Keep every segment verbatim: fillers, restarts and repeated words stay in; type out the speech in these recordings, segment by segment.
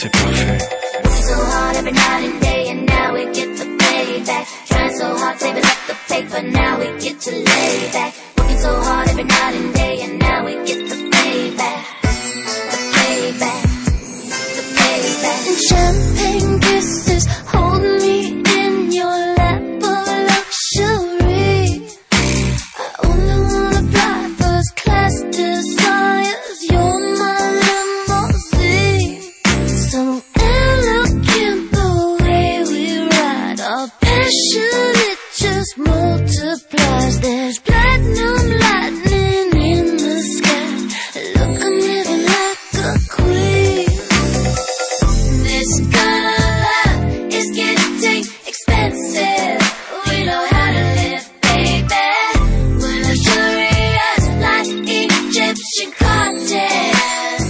c'est parfait. Working so hard every night and day, and now we get the payback. Trying so hard, saving up the paper, now we get to lay back. Working so hard every night and day, and now we get the payback. The payback. The payback. And champagne kisses, hold me in your lap of luxury. I only wanna fly first class desires. You're my limousine. So elegant the way we ride. Our passion, it just multiplies. There's platinum lightning in the sky. Look, I'm living like a queen. This kind of love is getting expensive. We know how to live, baby. We're luxurious like Egyptian cotton.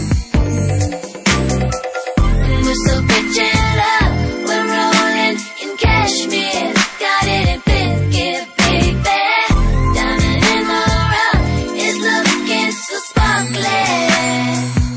We're so rich in love, we're rolling in cashmere. Got it in biscuit, baby. Diamond in the rough is looking so sparkling.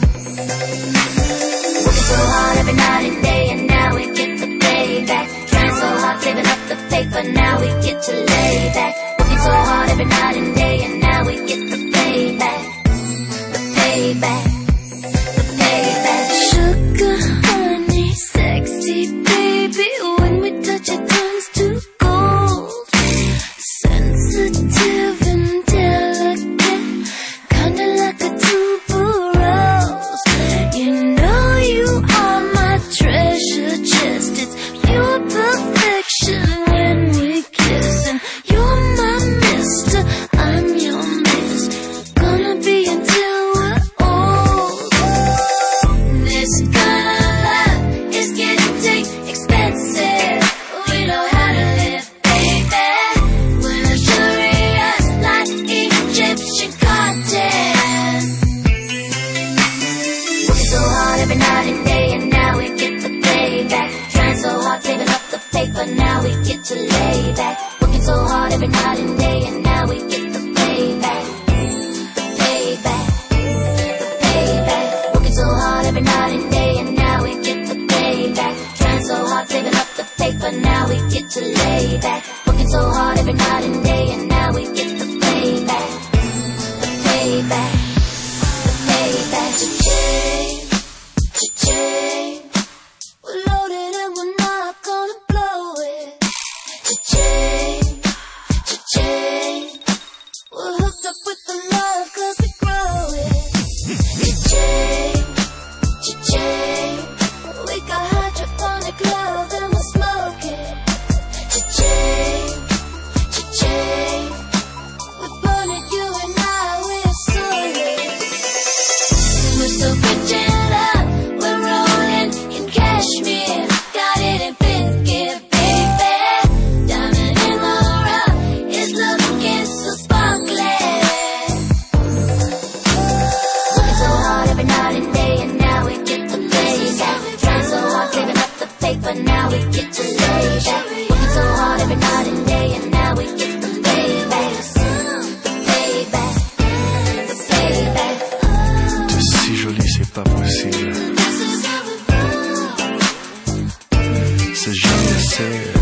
Working so hard every night and day, and now we get the payback. Trying so hard, saving up the paper, now we get to lay back. Working so hard every night and day, and now we get the payback. The payback. The payback. Sugar, honey, sexy baby. When we touch it turns to gold. Sensitive and delicate, kinda like a tuberose. You know you are my treasure chest. It's pure perfection when we kiss. And you're my mister, I'm your miss. Gonna be until we're old. This kind of love is getting expensive. We know how to live, baby. We're luxurious like Egyptian cotton. Working so hard every night and day, and now we get the payback. Trying so hard, saving up the paper, now we get to lay back. Working so hard every night and day, and now we get the payback. The payback. The payback. Working so hard every night and day, and now we get the payback. Trying so hard, saving up the paper, now we get to lay back. Working so hard every night and day, and now we get the payback. The payback. The payback. Cha-ching, cha-ching. We're loaded and we're not gonna blow it. Cha-ching, cha-ching. We're hooked up with the love 'cause we grow it. Cha-ching, cha-ching. We got hydroponic love and we're smoking. Cha-ching, cha-ching. We're burning you and I, we're solid. We're so rich in love, we're rolling in cashmere. Got it in biscuit, baby. Diamond in the rough is looking so sparkling. Working so hard every night and day, and now we get the payback. Trying so hard, saving up the paper, now we get to lay back. Working so hard every night and day, and now we get the payback. The payback. The payback. T'es si jolie, c'est pas possible. C'est jamais assez.